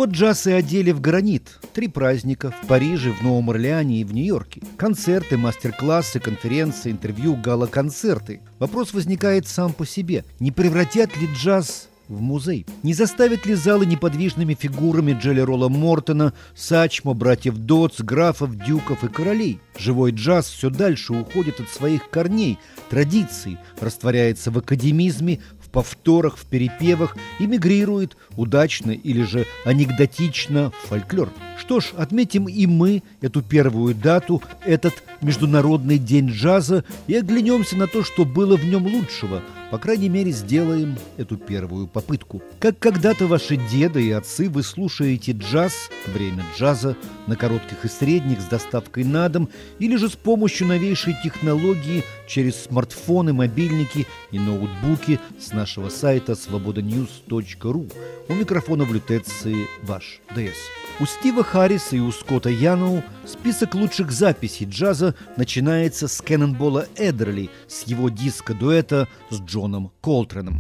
Вот джаз и одели в гранит. 3 праздника в Париже, в Новом Орлеане и в Нью-Йорке. Концерты, мастер-классы, конференции, интервью, гала-концерты. Вопрос возникает сам по себе. Не превратят ли джаз в музей? Не заставят ли залы неподвижными фигурами Джелли Ролла Мортона, Сачмо, братьев Дотс, графов, дюков и королей? Живой джаз все дальше уходит от своих корней, традиций, растворяется в академизме, в повторах, в перепевах и мигрирует удачно или же анекдотично в фольклор. Что ж, отметим и мы эту первую дату, этот Международный день джаза, и оглянемся на то, что было в нем лучшего. По крайней мере, сделаем эту первую попытку. Как когда-то ваши деды и отцы, вы слушаете джаз, время джаза, на коротких и средних с доставкой на дом, или же с помощью новейшей технологии через смартфоны, мобильники и ноутбуки с нашего сайта svobodanews.ru. У микрофона в лютеции ваш ДС. У Стива Харриса и у Скотта Яноу список лучших записей джаза начинается с Кэннонболла Эддерли, с его диска-дуэта с Джоном Колтреном.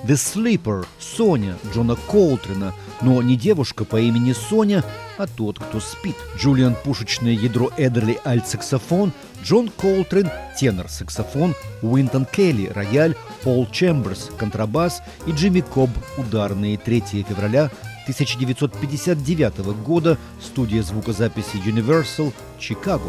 The Sleeper, Соня Джона Колтрена, но не девушка по имени Соня, а тот, кто спит. Джулиан – пушечное ядро Эдерли, альт-саксофон, Джон Колтрен – тенор-саксофон, Уинтон Келли – рояль, Пол Чемберс – контрабас и Джимми Кобб – ударные. 3 февраля 1959 года, студия звукозаписи Universal, Чикаго.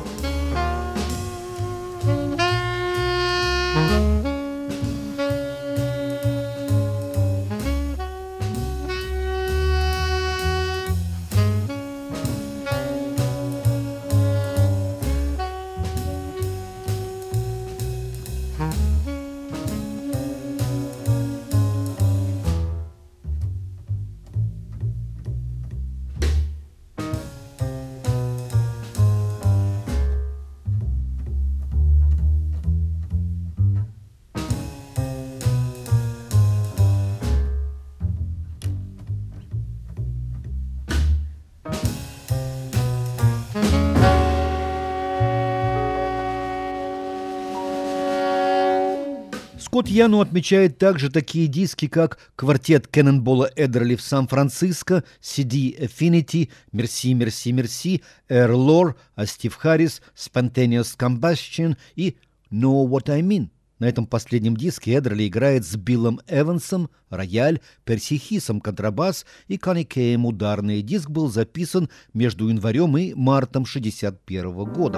Скотт Яну отмечает также такие диски, как квартет Кеннонболла Эдерли в Сан-Франциско, CD Affinity, Merci, Merci, Merci, Air Lore, а Стив Харрис, Spontaneous Combustion и Know What I Mean. На этом последнем диске Эдерли играет с Биллом Эвансом, рояль, Перси Хисом, контрабас и Конни Кеем, ударный. Диск был записан между январем и мартом 1961 года.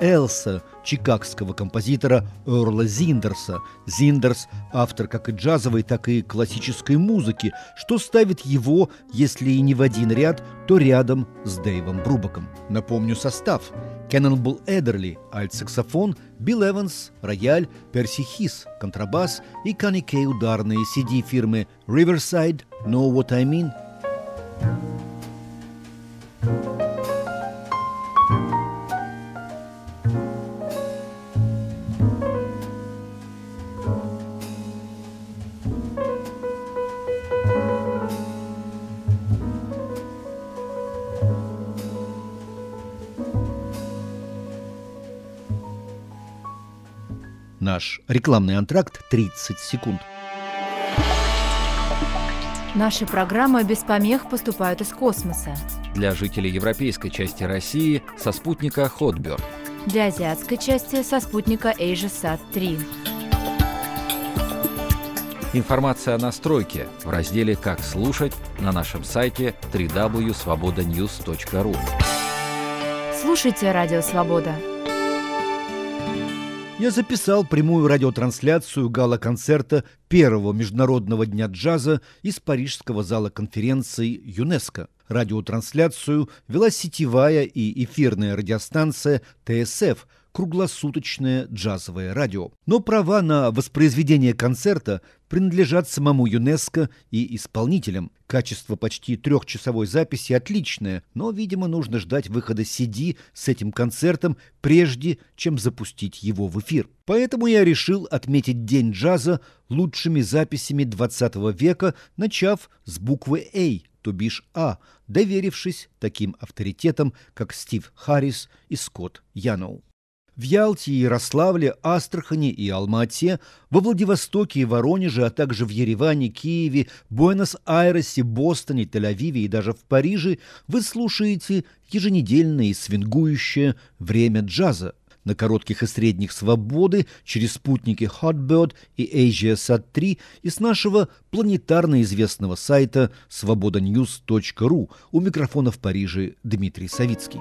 Элса чикагского композитора Эрла Зиндерса. Зиндерс – автор как и джазовой, так и классической музыки, что ставит его, если и не в один ряд, то рядом с Дэйвом Брубаком. Напомню состав. Кеннонбелл Эдерли – альт-саксофон, Билл Эванс – рояль, Перси Хис – контрабас и Канни Кей – ударные, CD фирмы Riverside – Know What I Mean. Наш рекламный антракт 30 секунд. Наши программы без помех поступают из космоса. Для жителей европейской части России со спутника Hotbird. Для азиатской части со спутника AsiaSat-3. Информация о настройке в разделе «Как слушать» на нашем сайте www.svobodanews.ru. Слушайте Радио Свобода. Я записал прямую радиотрансляцию гала-концерта первого Международного дня джаза из Парижского зала конференций ЮНЕСКО. Радиотрансляцию вела сетевая и эфирная радиостанция ТСФ, круглосуточное джазовое радио. Но права на воспроизведение концерта принадлежат самому ЮНЕСКО и исполнителям. Качество почти 3-часовой записи отличное, но, видимо, нужно ждать выхода CD с этим концертом, прежде чем запустить его в эфир. Поэтому я решил отметить День джаза лучшими записями 20 века, начав с буквы «А», то бишь «А», доверившись таким авторитетам, как Стив Харрис и Скотт Яноу. В Ялте, Ярославле, Астрахани и Алма-Ате, во Владивостоке и Воронеже, а также в Ереване, Киеве, Буэнос-Айресе, Бостоне, Тель-Авиве и даже в Париже вы слушаете еженедельное и свингующее время джаза. На коротких и средних свободы через спутники Hotbird и AsiaSat-3 и с нашего планетарно известного сайта svobodanews.ru. У микрофона в Париже Дмитрий Савицкий.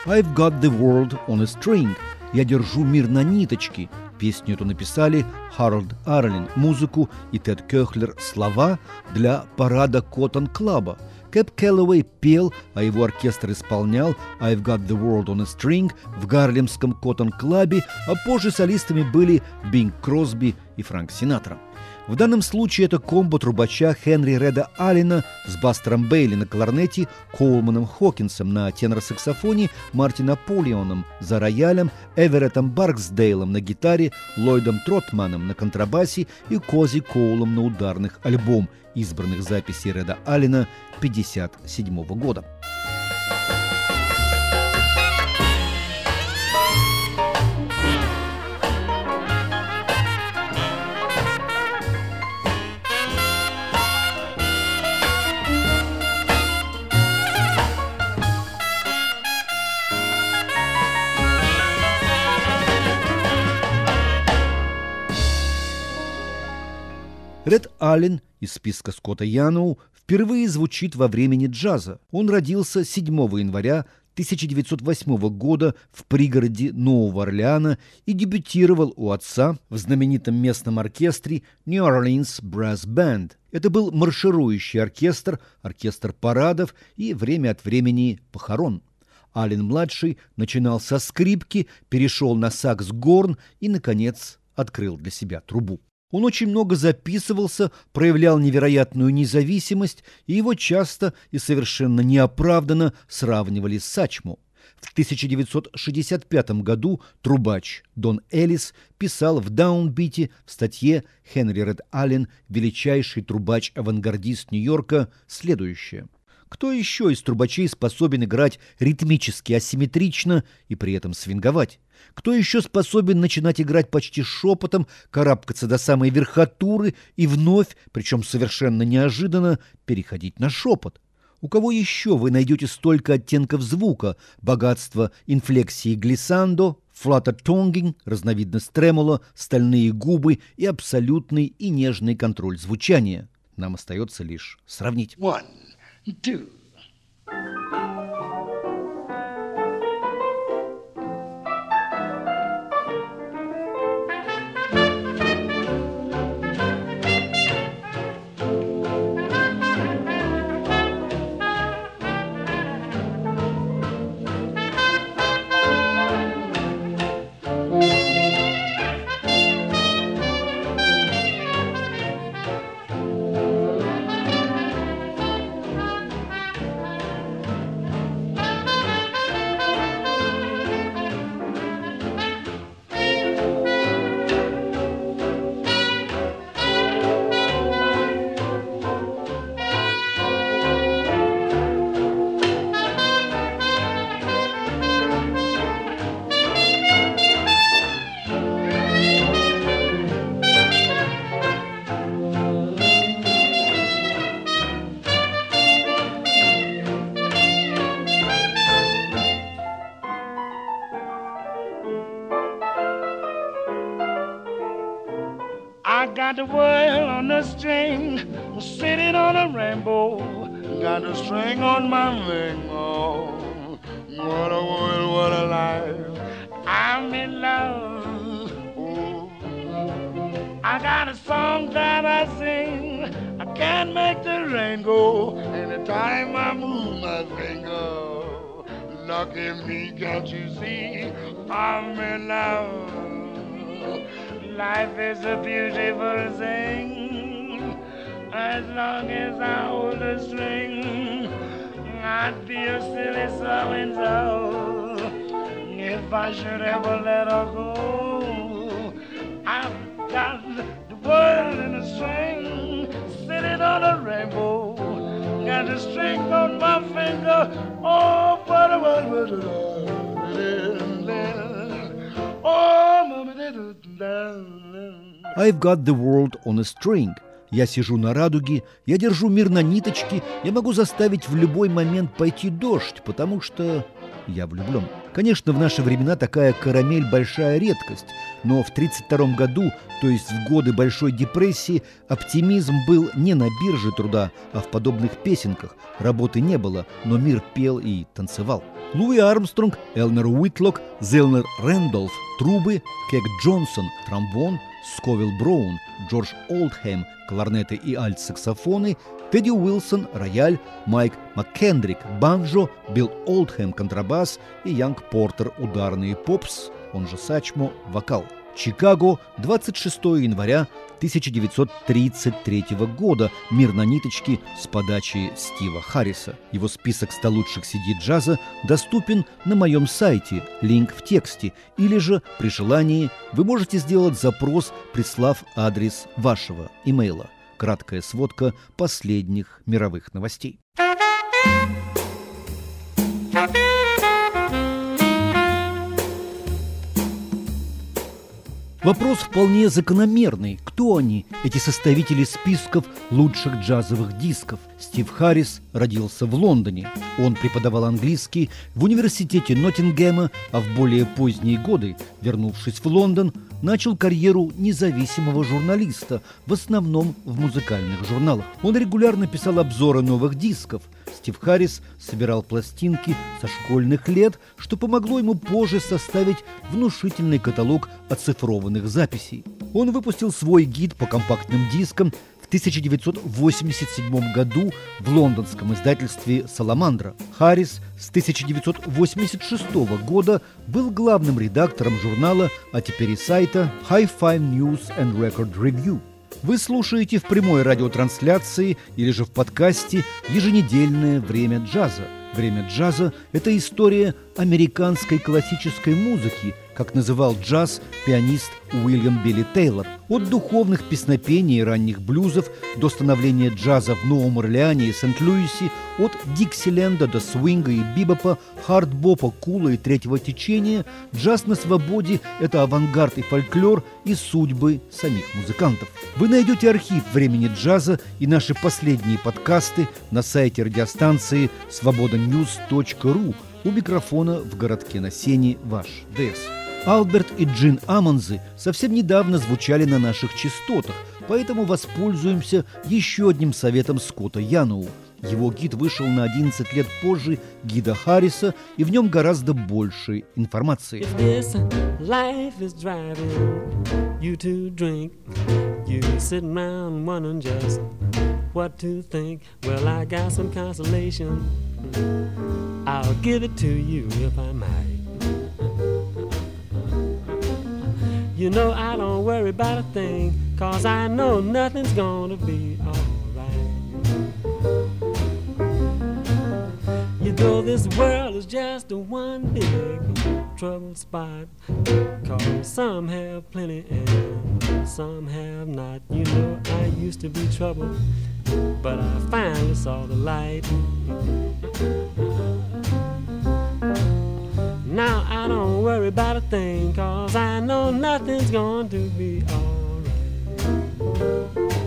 I've got the world on a string. Я держу мир на ниточке. Песню эту написали Харольд Арлин, музыку, и Тед Кёхлер слова для парада Коттон-клаба. Кэп Кэллоуэй пел, а его оркестр исполнял «I've got the world on a string» в гарлемском Коттон-клабе, а позже солистами были Бинг Кросби и Фрэнк Синатра. В данном случае это комбо трубача Хенри Реда Аллена с Бастером Бейли на кларнете, Коулманом Хокинсом на тенор-саксофоне, Марти Наполеоном за роялем, Эвереттом Барксдейлом на гитаре, Ллойдом Тротманом на контрабасе и Кози Коулом на ударных, альбом избранных записей Реда Аллена 1957 года. Ред Аллен из списка Скотта Яноу впервые звучит во времени джаза. Он родился 7 января 1908 года в пригороде Нового Орлеана и дебютировал у отца в знаменитом местном оркестре New Orleans Brass Band. Это был марширующий оркестр, оркестр парадов и время от времени похорон. Аллен-младший начинал со скрипки, перешел на сакс-горн и, наконец, открыл для себя трубу. Он очень много записывался, проявлял невероятную независимость, и его часто и совершенно неоправданно сравнивали с Сачмо. В 1965 году трубач Дон Эллис писал в «Даунбите» в статье «Хенри Ред Аллен, величайший трубач-авангардист Нью-Йорка» следующее. Кто еще из трубачей способен играть ритмически асимметрично и при этом свинговать? Кто еще способен начинать играть почти шепотом, карабкаться до самой верхотуры и вновь, причем совершенно неожиданно, переходить на шепот? У кого еще вы найдете столько оттенков звука, богатства инфлексии глиссандо, флаттер-тонгинг, разновидность тремоло, стальные губы и абсолютный и нежный контроль звучания? Нам остается лишь сравнить. 1, 2. I got the world on the string, sitting on a rainbow. Got the string on my finger. What a world, what a life. I'm in love. Oh. I got a song that I sing. I can't make the rain go anytime I move my finger. Lucky me, can't you see? I'm in love. Life is a beautiful thing. As long as I hold the string, I'd feel silly so and so if I should ever let her go. I've got the world in a string, sitting on a rainbow. Got the string on my finger. Oh, what a world. Oh, mama, I've got the world on a string. Я сижу на радуге, я держу мир на ниточке, я могу заставить в любой момент пойти дождь, потому что я влюблен. Конечно, в наши времена такая карамель – большая редкость, но в 1932 году, то есть в годы Большой депрессии, оптимизм был не на бирже труда, а в подобных песенках. Работы не было, но мир пел и танцевал. Луи Армстронг, Элнер Уитлок, Зелнер Рэндолф – трубы, Кек Джонсон – тромбон, Сковилл Браун, Джордж Олдхэм – кларнеты и альт-саксофоны, Тедди Уилсон – рояль, Майк МакКендрик – банджо, Билл Олдхэм – контрабас и Янг Портер – ударный попс, он же сачмо, вокал. Чикаго, 26 января 1933 года. Мир на ниточке с подачи Стива Харриса. Его список 100 лучших CD джаза доступен на моем сайте, линк в тексте, или же при желании вы можете сделать запрос, прислав адрес вашего имейла. Краткая сводка последних мировых новостей. Вопрос вполне закономерный. Кто они, эти составители списков лучших джазовых дисков? Стив Харрис родился в Лондоне. Он преподавал английский в университете Ноттингема, а в более поздние годы, вернувшись в Лондон, начал карьеру независимого журналиста, в основном в музыкальных журналах. Он регулярно писал обзоры новых дисков. Стив Харрис собирал пластинки со школьных лет, что помогло ему позже составить внушительный каталог оцифрованных записей. Он выпустил свой гид по компактным дискам в 1987 году в лондонском издательстве «Саламандра». Харрис с 1986 года был главным редактором журнала, а теперь и сайта Hi-Fi News and Record Review. Вы слушаете в прямой радиотрансляции или же в подкасте «Еженедельное время джаза». Время джаза – это история американской классической музыки, как называл джаз пианист Уильям Билли Тейлор. От духовных песнопений и ранних блюзов до становления джаза в Новом Орлеане и Сент-Луисе, от Диксиленда до свинга и бибопа, хард-бопа, кула и третьего течения, джаз на свободе – это авангард и фольклор, и судьбы самих музыкантов. Вы найдете архив времени джаза и наши последние подкасты на сайте радиостанции svobodanews.ru. У микрофона в городке на Сене ваш ДС. Алберт и Джин Амонзы совсем недавно звучали на наших частотах, поэтому воспользуемся еще одним советом Скотта Яноу. Его гид вышел на 11 лет позже гида Харриса, и в нем гораздо больше информации. I'll give it to you if I might. You know I don't worry about a thing, 'cause I know nothing's gonna be alright. You know this world is just a one big trouble spot, 'cause some have plenty and some have not. You know I used to be trouble, but I finally saw the light. Now I don't worry about a thing, 'cause I know nothing's going to be alright.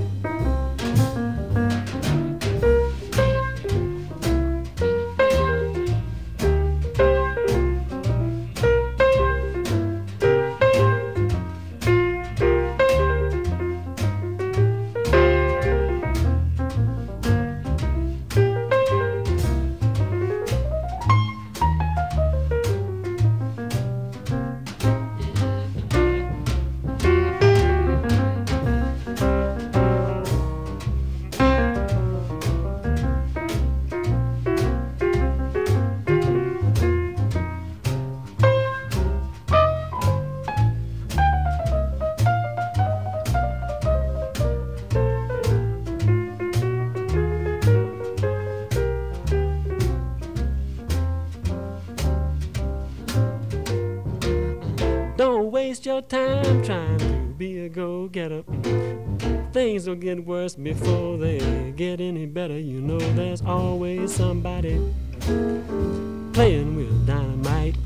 Don't waste your time trying to be a go-getter. Things will get worse before they get any better. You know there's always somebody playing with dynamite.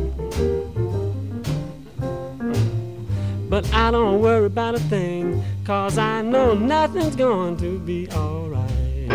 But I don't worry about a thing, 'cause I know nothing's going to be alright.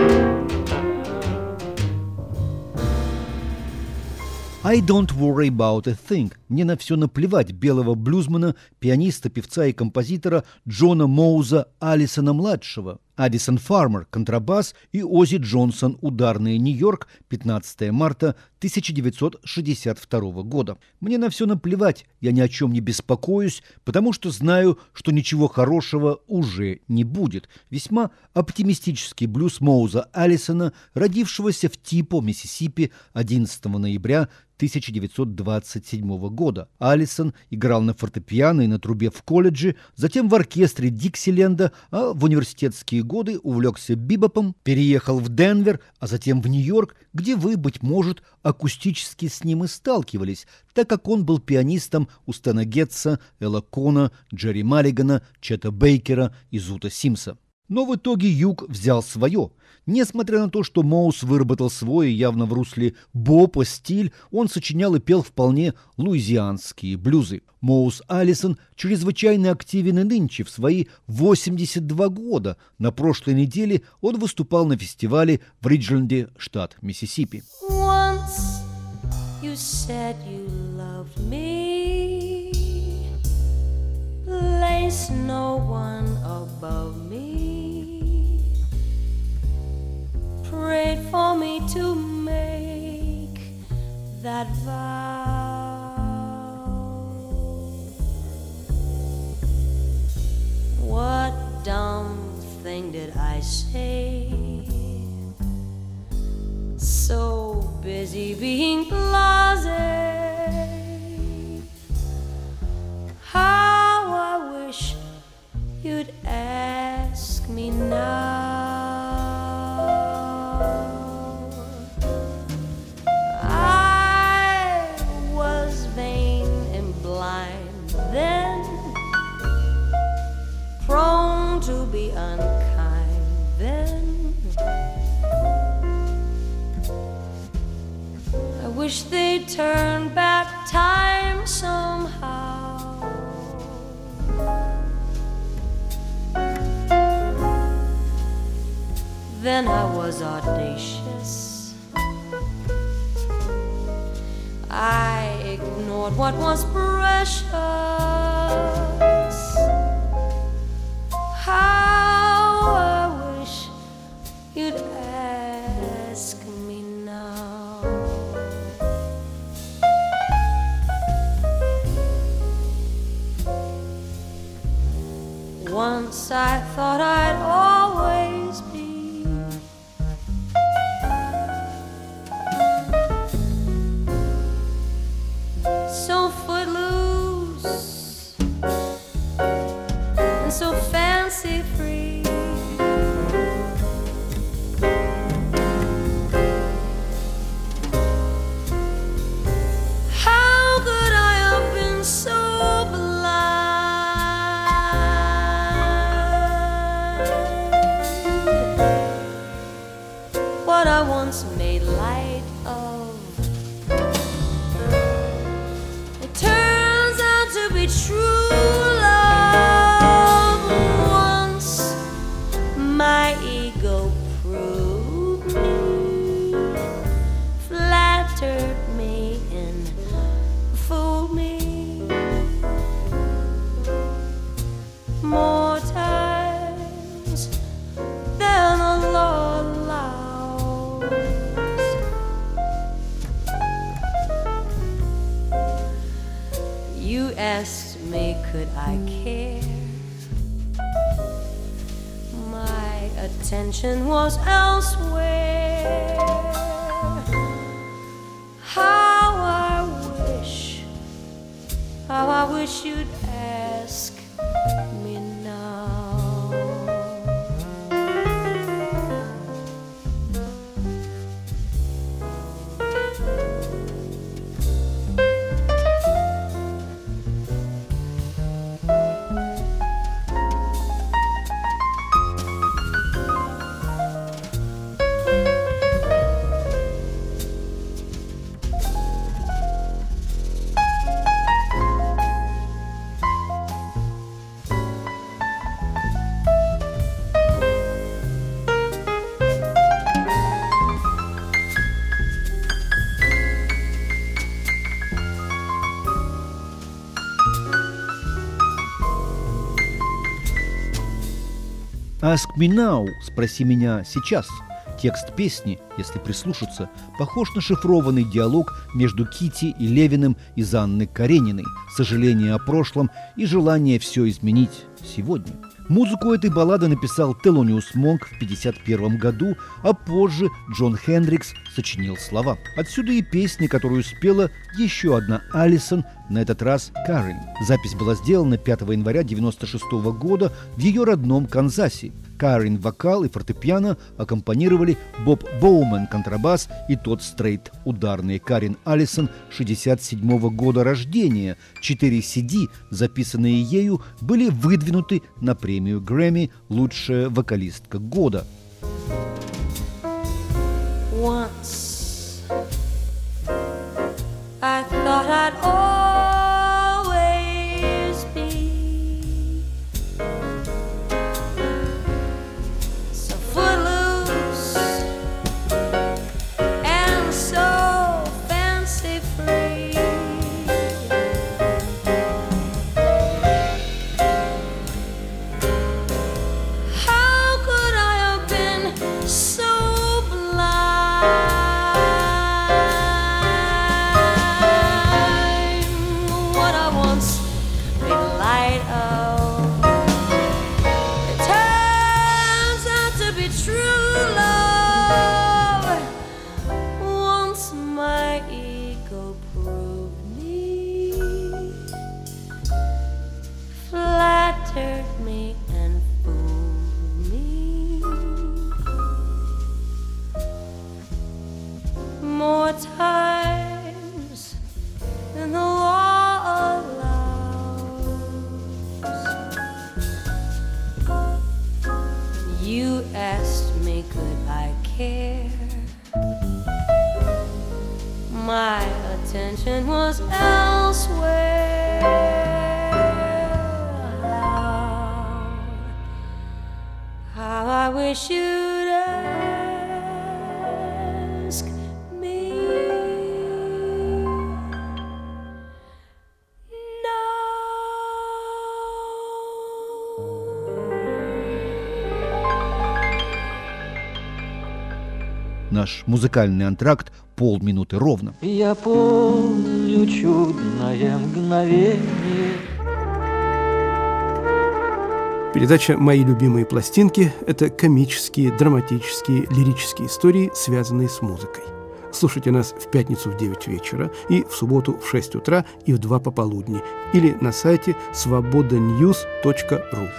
I don't worry about a thing. мне на все наплевать белого блюзмана, пианиста, певца и композитора Джона Моуза Аллисона-младшего. Аддисон Фармер – контрабас и Оззи Джонсон – ударные, Нью-Йорк, 15 марта 1962 года. Мне на все наплевать, я ни о чем не беспокоюсь, потому что знаю, что ничего хорошего уже не будет. Весьма оптимистический блюз Моуза Аллисона, родившегося в Типо, Миссисипи, 11 ноября 1927 года. Аллисон играл на фортепиано и на трубе в колледже, затем в оркестре Диксиленда, а в университетские годы увлекся бибопом, переехал в Денвер, а затем в Нью-Йорк, где вы, быть может, акустически с ним и сталкивались, так как он был пианистом у Стэна Гетца, Элла Кона, Джерри Маллигана, Чета Бейкера и Зута Симса. Но в итоге юг взял свое. Несмотря на то, что Моуз выработал свой, явно в русле бопа, стиль, он сочинял и пел вполне луизианские блюзы. Моуз Аллисон чрезвычайно активен и нынче, в свои 82 года. На прошлой неделе он выступал на фестивале в Риджленде, штат Миссисипи. Once you said you loved me, place no one above me. Prayed for me to make that vow. What dumb thing did I say? So busy being blasé. How I wish you'd ask me now. Prone to be unkind then. I wish they'd turn back time somehow. Then I was audacious. I ignored what was precious. How I wish you'd ask me now. Once I thought I'd always be so footloose and so fancy free. How could I have been so blind? What I once made light of, it turns out to be true love. Once my ego proved me, flattered me and fooled me more times than the Lord allows. You asked me, could I care? My attention was elsewhere. How I wish you'd ask me now. «Ask me now» – «Спроси меня сейчас». Текст песни, если прислушаться, похож на шифрованный диалог между Кити и Левиным из Анны Карениной, сожаление о прошлом и желание все изменить сегодня. Музыку этой баллады написал Телониус Монк в 1951 году, а позже Джон Хендрикс сочинил слова. Отсюда и песня, которую спела еще одна Алисон, на этот раз Карен. Запись была сделана 5 января 1996 года в ее родном Канзасе. Карен вокал и фортепиано аккомпанировали Боб Боуман контрабас и Тодд Стрейт ударные. Карен Алисон 1967 года рождения. 4 CD, записанные ею, были выдвинуты на премию Грэмми «Лучшая вокалистка года». Once I thought I'd always be so footloose and so fancy free. How could I have been so times than the law allows. You asked me could I care. My attention was elsewhere. How I wish you'd ask me Наш музыкальный антракт полминуты ровно. Я помню чудное мгновение. Передача «Мои любимые пластинки» – это комические, драматические, лирические истории, связанные с музыкой. Слушайте нас в пятницу в 9 вечера и в субботу в 6 утра и в 2 пополудни или на сайте svobodanews.ru.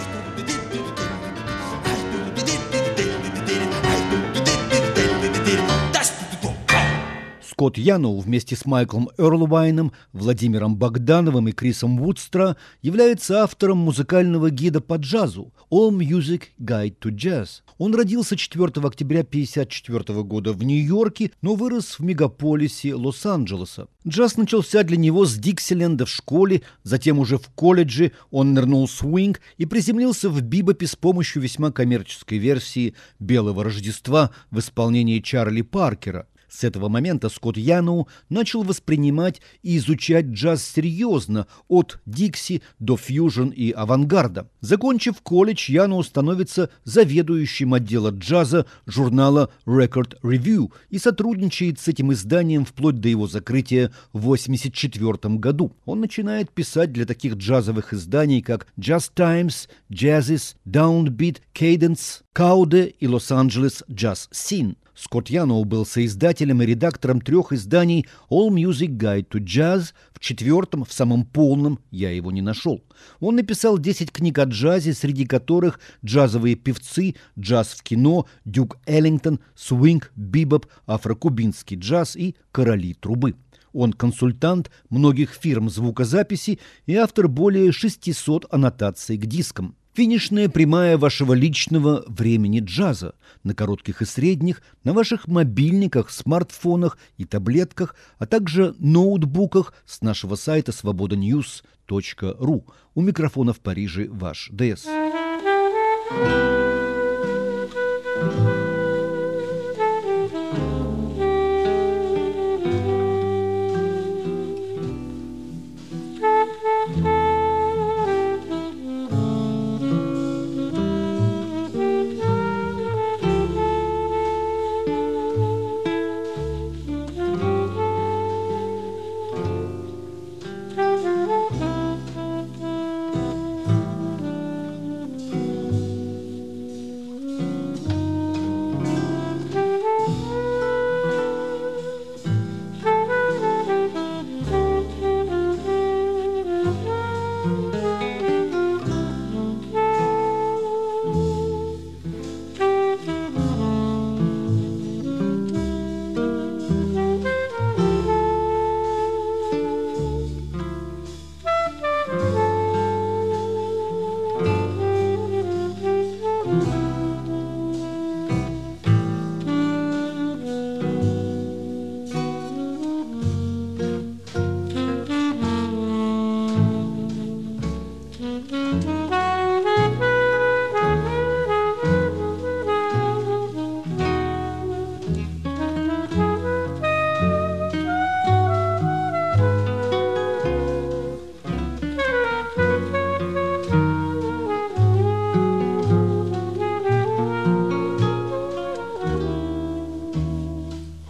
Скотт Яноу вместе с Майклом Эрлвайном, Владимиром Богдановым и Крисом Вудстра является автором музыкального гида по джазу «All Music Guide to Jazz». Он родился 4 октября 1954 года в Нью-Йорке, но вырос в мегаполисе Лос-Анджелеса. Джаз начался для него с Диксиленда в школе, затем уже в колледже он нырнул в свинг и приземлился в бибопе с помощью весьма коммерческой версии «Белого Рождества» в исполнении Чарли Паркера. С этого момента Скотт Яноу начал воспринимать и изучать джаз серьезно, от дикси до фьюжн и авангарда. Закончив колледж, Яноу становится заведующим отдела джаза журнала Record Review и сотрудничает с этим изданием вплоть до его закрытия в 1984 году. Он начинает писать для таких джазовых изданий, как Jazz Times, Jazzes, Downbeat, Cadence, Caude и Los-Angeles Jazz Scene. Скотт Яноу был соиздателем и редактором 3 изданий All Music Guide to Jazz, в 4-м, в самом полном, я его не нашел. Он написал 10 книг о джазе, среди которых джазовые певцы, джаз в кино, Дюк Эллингтон, свинг, бибоп, афрокубинский джаз и короли трубы. Он консультант многих фирм звукозаписи и автор более 600 аннотаций к дискам. Финишная прямая вашего личного времени джаза на коротких и средних, на ваших мобильниках, смартфонах и таблетках, а также ноутбуках с нашего сайта svobodanews.ru. У микрофона в Париже ваш ДС.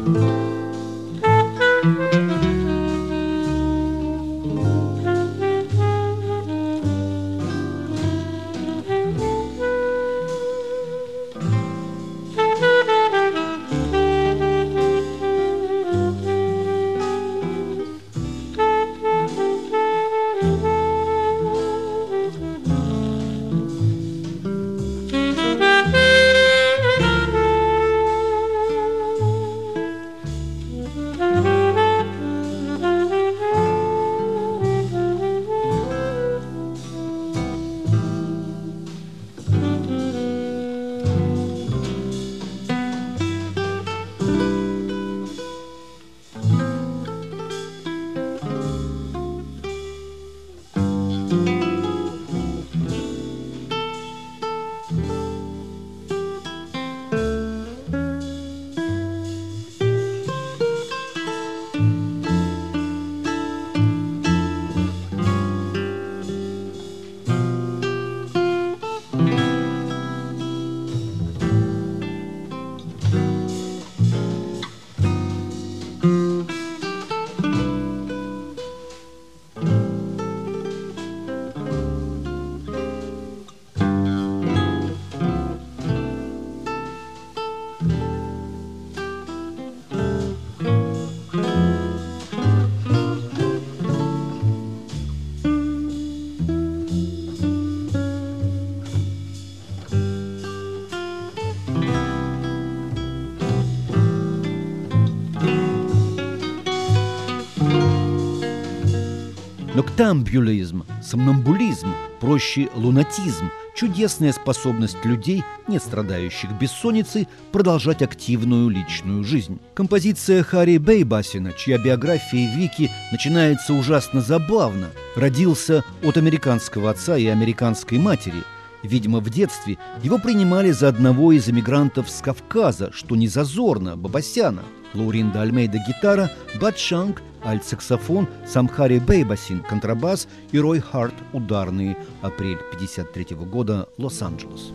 Ноктамбюлизм, сомнамбулизм, проще лунатизм – чудесная способность людей, не страдающих бессонницей, продолжать активную личную жизнь. Композиция Харри Бейбасина, чья биография Вики начинается ужасно забавно, родился от американского отца и американской матери. Видимо, в детстве его принимали за одного из эмигрантов с Кавказа, что не зазорно, Бабасяна. Лауринда Альмейда – гитара, Бад Шанк – альт-саксофон, сам Харри Бейбасин – контрабас и Рой Харт – ударные. Апрель 1953 года, Лос-Анджелес.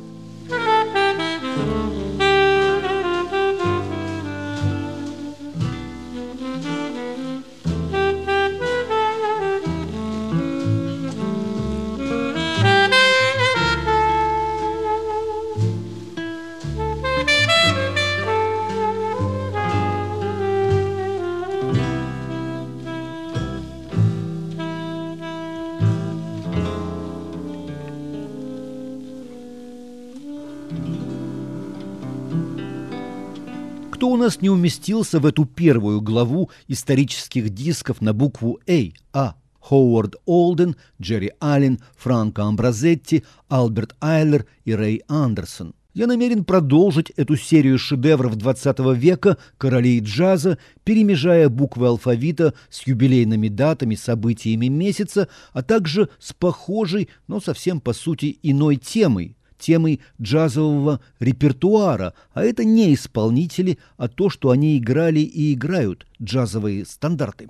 Кто у нас не уместился в эту первую главу исторических дисков на букву А? Ховард Олден, Джерри Аллен, Франко Амбразетти, Альберт Айлер и Рэй Андерсон. Я намерен продолжить эту серию шедевров XX века, королей джаза, перемежая буквы алфавита с юбилейными датами, событиями месяца, а также с похожей, но совсем по сути иной темой джазового репертуара, а это не исполнители, а то, что они играли и играют, джазовые стандарты.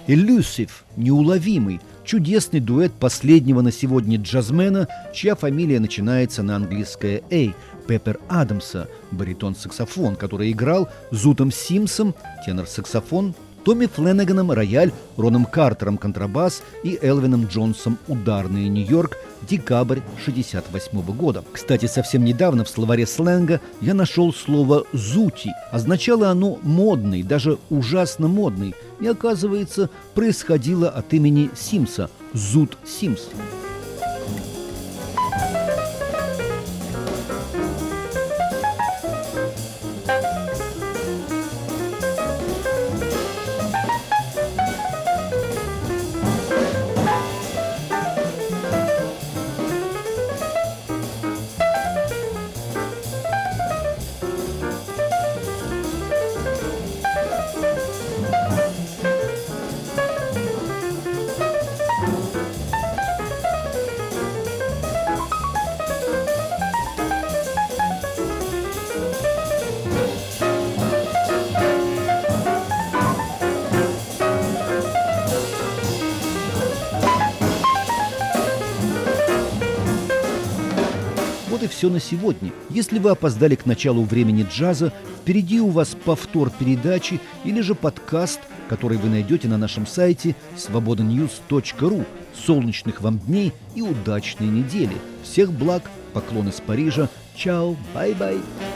Elusive – неуловимый, чудесный дуэт последнего на сегодня джазмена, чья фамилия начинается на английское «A», Пеппер Адамса, баритон-саксофон, который играл Зутом Симсом, тенор-саксофон, Томми Фленаганом рояль, Роном Картером контрабас и Элвином Джонсом ударные, Нью-Йорк, декабрь 1968 года. Кстати, совсем недавно в словаре сленга я нашел слово «зути». Означало оно «модный», даже ужасно модный, и, оказывается, происходило от имени Симса – Зут Симс. Вот и все на сегодня. Если вы опоздали к началу времени джаза, впереди у вас повтор передачи или же подкаст, который вы найдете на нашем сайте svobodanews.ru. Солнечных вам дней и удачной недели. Всех благ, поклон из Парижа. Чао, бай-бай.